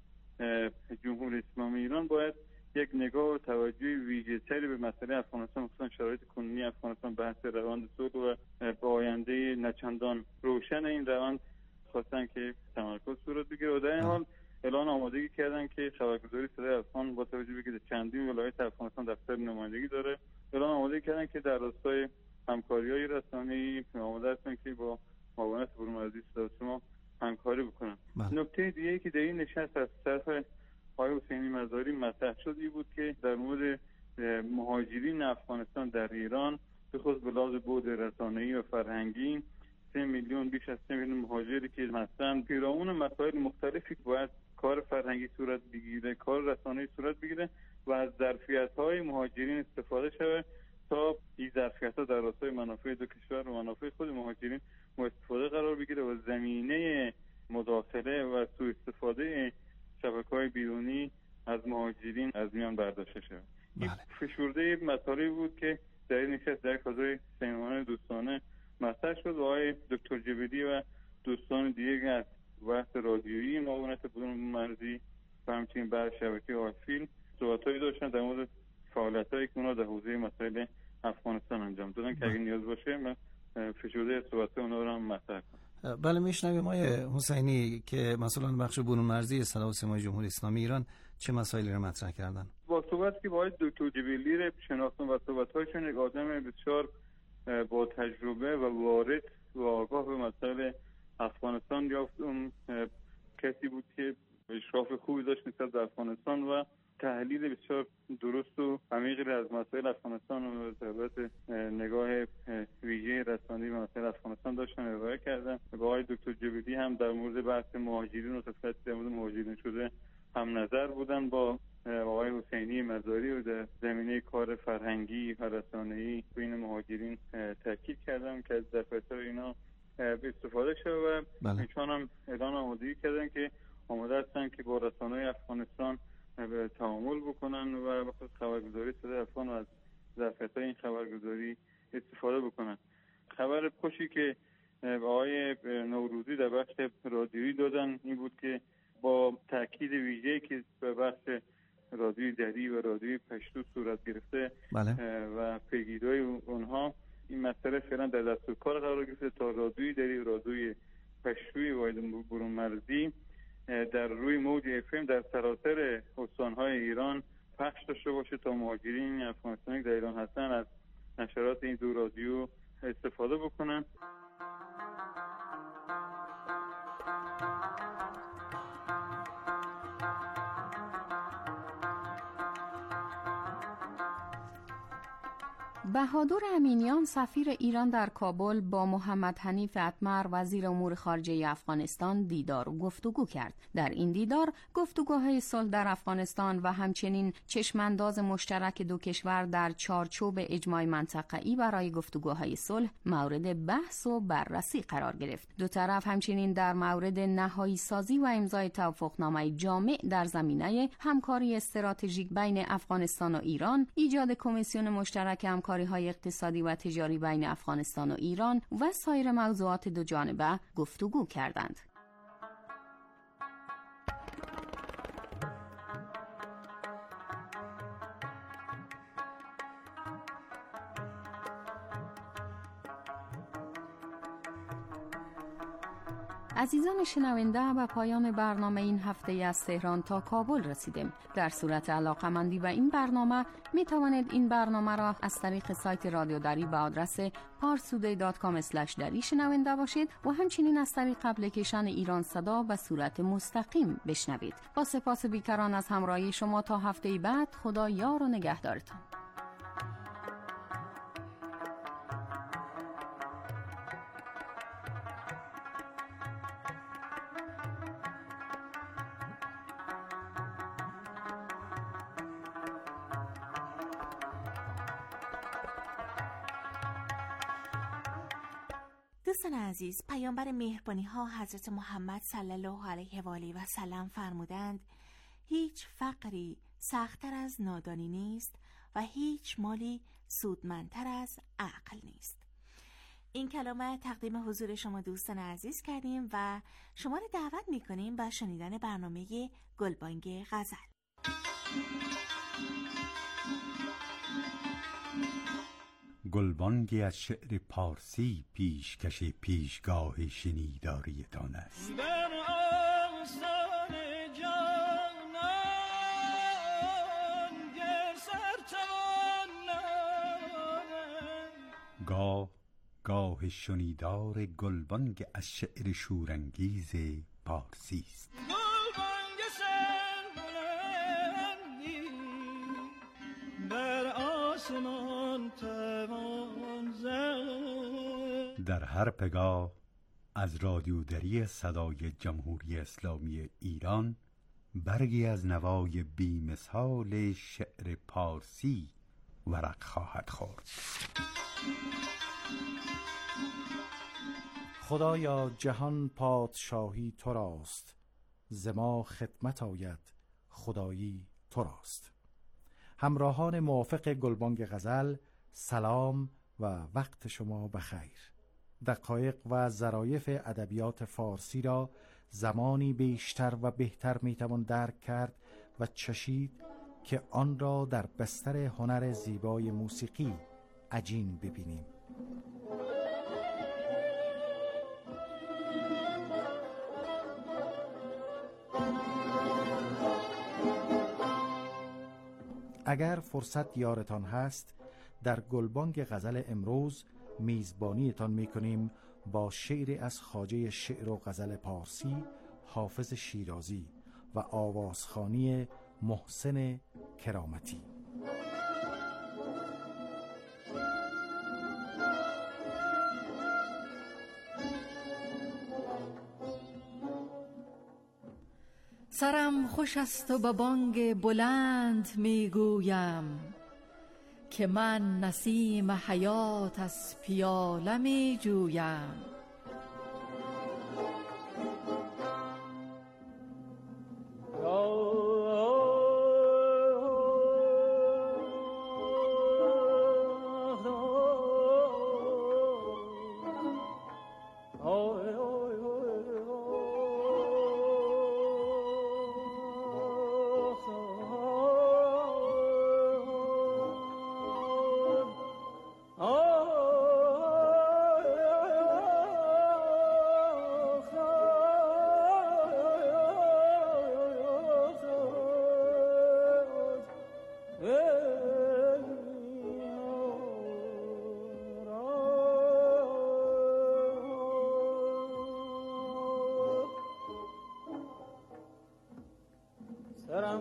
جمهوری اسلامی ایران باید یک نگاه و توجه ویژه‌تری به مسئله افغانستان، خصوصا شرایط کنونی افغانستان، بحث روند صلح و به آینده نچندان روشن این روند خواستن که تمرکز صورت بگیره و در این حال اعلان آمادگی کردن که خبرگزاری صدای افغان با توجه به که چندین ولایت افغانستان دفتر نمایندگی داره، اعلان آمادگی کردن که در راستای همکاری‌های رسانه‌ای آماده هستن که با معاونت برون مرزی صدای شما همکاری بکنن. نکته دیگه‌ای که در این نشست از طرف آقای حسینی مزاری مطرح شد این بود که در مورد مهاجرین افغانستان در ایران به خصوص به لحاظ بعد رسانه‌ای و فرهنگی 3 میلیون بیش از 3 میلیون مهاجری که هستند پیرامون مسائل مختلفی باید کار فرهنگی صورت بگیره، کار رسانه‌ای صورت بگیره و از ظرفیت‌های مهاجرین استفاده شود تا این ظرفیت‌ها در راستای منافع دو کشور و منافع خود مهاجرین استفاده قرار بگیره و زمینه مداخله و سوء استفاده شبکه‌های بیرونی از مهاجرین از میان برداشته شود. این فشرده مطالبی بود که در این نشست در فضای صمیمانه دوستانه مطرح شد و آقای دکتر جبلی و دوستان دیگه از بحث رادیویی معاونت برون مرزی و همچنین بر شبکه آفیل صحبت‌هایی داشتن در مورد فعالیت‌هایی که اونا در حوزه مسائل افغانستان انجام دادن که اگه نیاز باشه من فشرده صحبت‌های اونا رو هم مطرح کنم. بله میشنویم آقای حسینی که مسئولان بخش برون مرزی صدا و سیمای جمهوری اسلامی ایران چه مسائلی را مطرح کردن. با صحبت که با آقای دکتر جبلی رو شناختم و صحبت‌هایشون یک آدم بسیار با تجربه و وارد و آگاه به مسائل افغانستان یافت. اون کسی بود که اشراف خوبی داشت نسبت به افغانستان و تحلیل بسیار درست و عمیقی را از مسائل افغانستان و ضرورت نگاه ویژه رسانه‌ای به مسائل افغانستان داشتن ارائه کردن. با آقای دکتر جبلی هم در مورد بحث مهاجرین و تفصیلات در مورد مهاجرین شده هم نظر بودن. با آقای حسینی مزاری و در زمینه کار فرهنگی و رسانه‌ای بین مهاجرین تاکید کردم که از ظرفیت‌های اینا استفاده شه و ایشان هم اعلان آمادگی کردن که آماده هستن که با رسانه‌های افغانستان به تعامل بکنن و بخصوص خبرگزاری صدای افغان و از ظرفیت‌های این خبرگزاری استفاده بکنن. خبر خوشی که آقای نوروزی در بخش رادیویی دادن این بود که با تاکید ویژه‌ای که به بخش رادیوی دری و رادیوی پشتو صورت گرفته و پیگیری‌های اونها این مسئله فعلا در دستور کار قرار گرفته تا رادیوی دری و رادیوی پشتوی واحد برون مرزی در روی موج FM در سراسر استان‌های ایران پخش داشته باشه تا مهاجرین افغانستانی در ایران هستن از نشرات این دو رادیو استفاده بکنن. بهادر امینیان سفیر ایران در کابل با محمد حنیف اتمر وزیر امور خارجه افغانستان دیدار و گفتگو کرد. در این دیدار گفتگوهای صلح در افغانستان و همچنین چشمانداز مشترک دو کشور در چارچوب اجماع منطقه‌ای برای گفتگوهای صلح مورد بحث و بررسی قرار گرفت. دو طرف همچنین در مورد نهایی سازی و امضای توافقنامه جامع در زمینه همکاری استراتژیک بین افغانستان و ایران، ایجاد کمیسیون مشترک همکاری‌های اقتصادی و تجاری بین افغانستان و ایران و سایر موضوعات دو جانبه گفتگو کردند. عزیزان شنونده، به پایان برنامه این هفته از تهران تا کابل رسیدیم. در صورت علاقه‌مندی به این برنامه می توانید این برنامه را از طریق سایت رادیو دری به آدرس parstoday.com/dari شنونده باشید و همچنین از طریق اپلیکیشن ایران صدا به صورت مستقیم بشنوید. با سپاس بیکران از همراهی شما تا هفته بعد. خدا یار و نگهدارتان. دوستان عزیز، پیامبر مهربانی ها حضرت محمد صلی الله علیه و آله و سلم فرمودند هیچ فقری سخت‌تر از نادانی نیست و هیچ مالی سودمندتر از عقل نیست. این کلمه تقدیم حضور شما دوستان عزیز کردیم و شما را دعوت می‌کنیم به شنیدن برنامه گلبانگ غزل. گلبانگی از شعر پارسی پیشکش پیشگاه شنیداریتان است. گاه شنیدار گلبانگ از شعر شورانگیز پارسی است. در هر پگاه از رادیو دری صدای جمهوری اسلامی ایران برگی از نوای بی‌مثال شعر پارسی ورق خواهد خورد. خدایا جهان پادشاهی تو راست، ز ما خدمت آید خدایی تو راست. همراهان موافق گلبانگ غزل، سلام و وقت شما بخیر. دقایق و ظرایف ادبیات فارسی را زمانی بیشتر و بهتر میتوان درک کرد و چشید که آن را در بستر هنر زیبای موسیقی عجین ببینیم. اگر فرصت یارتان هست، در گلبانگ غزل امروز میزبانیتان میکنیم با شعری از خواجه شعر و غزل پارسی حافظ شیرازی و آوازخوانی محسن کرامتی. سرم خوش است و با بانگ بلند میگویم که من نسیم حیات از پیاله میجویم.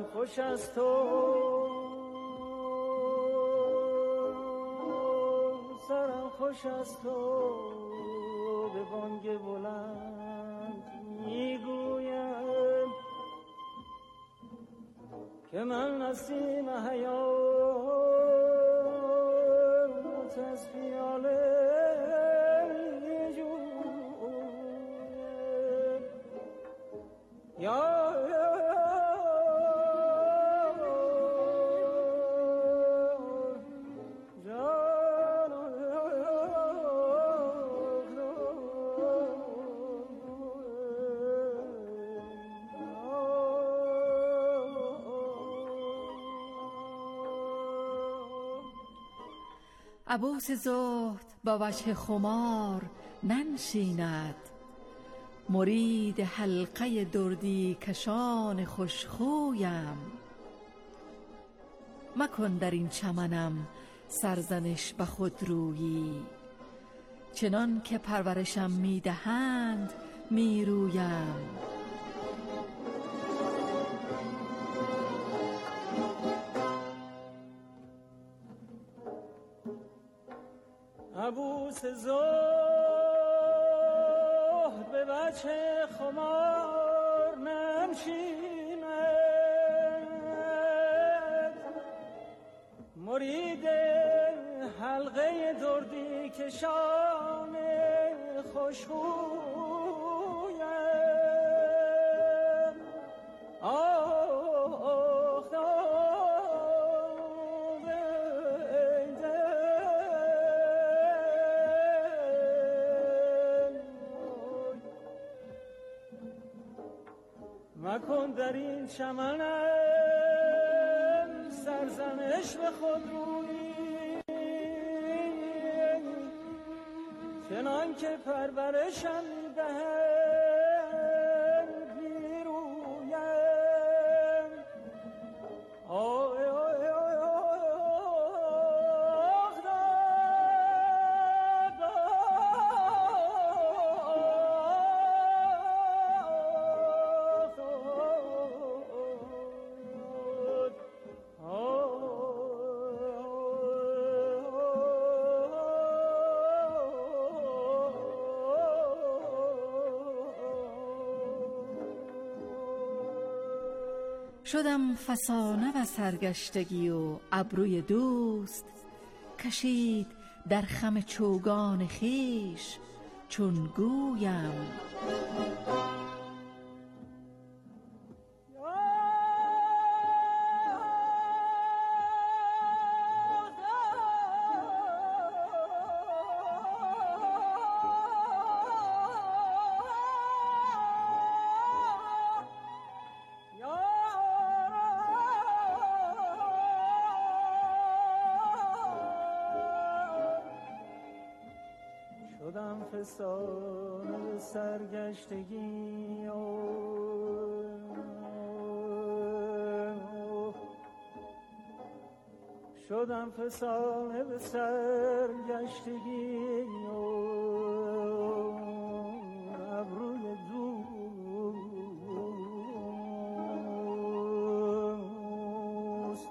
خوش از تو، سرم خوش از تو، به بانگ بلند میگویم که من نسیم حیات از پیاله میجویم. یا عبوس زهد با وجه خمار ننشیند، مرید حلقه دردی کشان خوشخویم. مکن در این چمنم سرزنش به خود رویی، چنان که پرورشم میدهند میرویم. عبوس زهد به وجه خمار ننشیند، مرید حلقه دردی کشان خوشخویم. مکن در این چمنم سرزنش به خود رویی، چنان که پرورشم میدهد میرویم. شدم فسانه و سرگشتگی و ابروی دوست، کشید در خم چوگان خیش چون گویم. شدم فسانه سرگشتگی شدم فسانه به سرگشتگی ابروی دوست،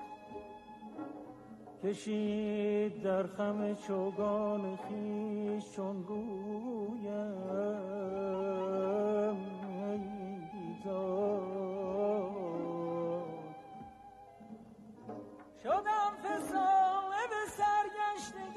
کشید در خم چوگان خیش چون گویم. ای